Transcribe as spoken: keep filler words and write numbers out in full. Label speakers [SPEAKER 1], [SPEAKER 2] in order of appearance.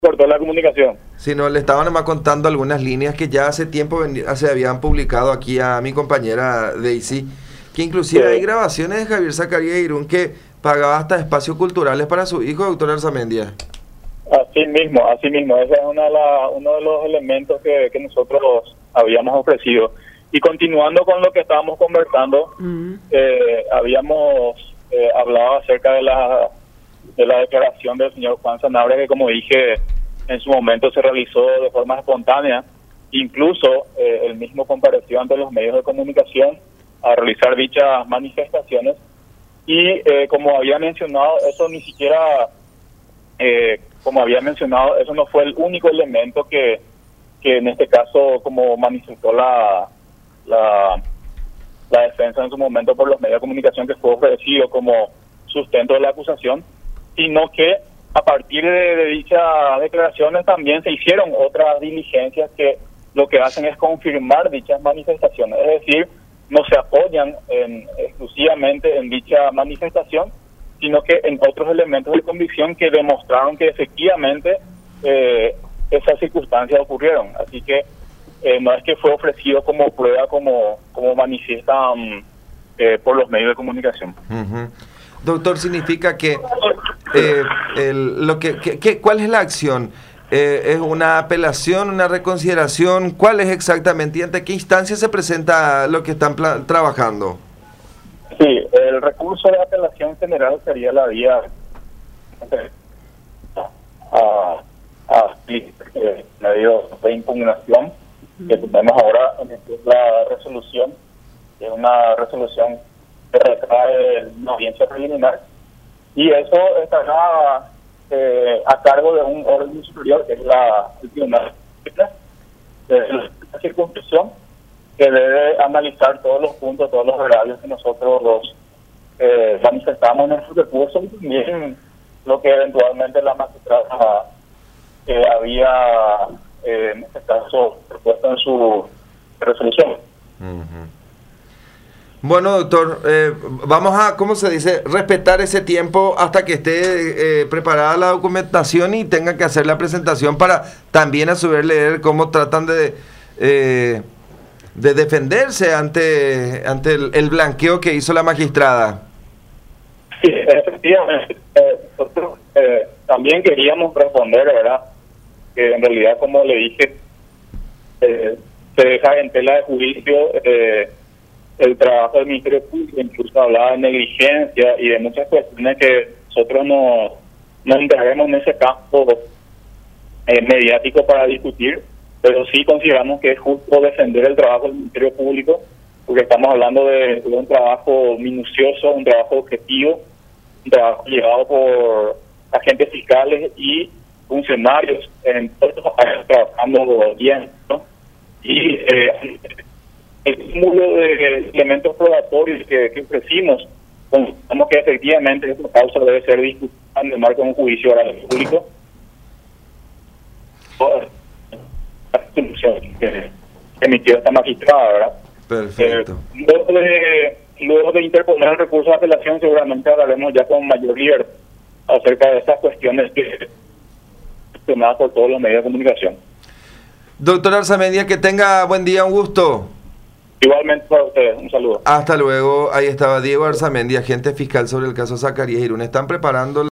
[SPEAKER 1] cortó la comunicación.
[SPEAKER 2] Si no, le estaban nomás contando algunas líneas que ya hace tiempo se habían publicado aquí a mi compañera Daisy, que inclusive
[SPEAKER 1] Sí.
[SPEAKER 2] hay grabaciones de Javier Zacarías Irún que pagaba hasta espacios culturales para su hijo, doctor Arzamendia.
[SPEAKER 1] Así mismo, así mismo. Ese es una de la, uno de los elementos que, que nosotros habíamos ofrecido. Y continuando con lo que estábamos conversando, uh-huh. eh, habíamos eh, hablado acerca de la de la declaración del señor Juan Sanabria, que como dije, en su momento se realizó de forma espontánea. Incluso eh, él mismo compareció ante los medios de comunicación a realizar dichas manifestaciones. Y eh, como había mencionado, eso ni siquiera, eh, como había mencionado, eso no fue el único elemento que, que en este caso, como manifestó la, la, la defensa en su momento por los medios de comunicación, que fue ofrecido como sustento de la acusación, sino que a partir de, de dichas declaraciones también se hicieron otras diligencias que lo que hacen es confirmar dichas manifestaciones, es decir, no se apoyan en, exclusivamente en dicha manifestación, sino que en otros elementos de convicción que demostraron que efectivamente eh, esas circunstancias ocurrieron. Así que eh, no es que fue ofrecido como prueba, como, como manifiestan eh, por los medios de comunicación.
[SPEAKER 2] Uh-huh. Doctor, significa que, eh, el, lo que, que, que ¿cuál es la acción? Eh, ¿Es una apelación, una reconsideración? ¿Cuál es exactamente? ¿Y ante qué instancia se presenta lo que están trabajando?
[SPEAKER 1] Sí, el recurso de apelación general sería la vía a, a eh, medio de impugnación que tenemos ahora en la resolución, que es una resolución que retrae una audiencia preliminar, y eso estará eh, a cargo de un orden superior, que es la el tribunal de la circunscripción, que debe analizar todos los puntos, todos los horarios que nosotros los eh, manifestamos en nuestro recurso, y también lo que eventualmente la magistrada eh, había eh, en este caso propuesto en su resolución.
[SPEAKER 2] Uh-huh. Bueno, doctor, eh, vamos a, ¿cómo se dice?, respetar ese tiempo hasta que esté eh, preparada la documentación y tenga que hacer la presentación para también a su vez leer cómo tratan de, eh, de defenderse ante, ante el, el blanqueo que hizo la magistrada.
[SPEAKER 1] Sí, efectivamente. Eh, nosotros eh, también queríamos responder, ¿verdad?, que en realidad, como le dije, eh, se deja en tela de juicio eh, el trabajo del Ministerio Público, incluso hablaba de negligencia y de muchas cuestiones que nosotros no nos encarguemos en ese campo eh, mediático para discutir, pero sí consideramos que es justo defender el trabajo del Ministerio Público, porque estamos hablando de, de un trabajo minucioso, un trabajo objetivo, un trabajo llevado por agentes fiscales y funcionarios en todos los países trabajando bien, ¿no? Y eh, el cúmulo de elementos probatorios que, que ofrecimos, consideramos que efectivamente esta causa debe ser discutida en el marco de un juicio oral público. La resolución que emitió esta magistrada, ¿verdad?
[SPEAKER 2] Perfecto.
[SPEAKER 1] Eh, luego, de, luego de interponer el recurso de apelación, seguramente hablaremos ya con mayor libertad acerca de estas cuestiones que gestionadas por todos los medios de comunicación.
[SPEAKER 2] Doctor Arzamendia, que tenga buen día, un gusto.
[SPEAKER 1] Igualmente para ustedes, un saludo.
[SPEAKER 2] Hasta luego. Ahí estaba Diego Arzamendia, agente fiscal sobre el caso Zacarías Irún. Están preparando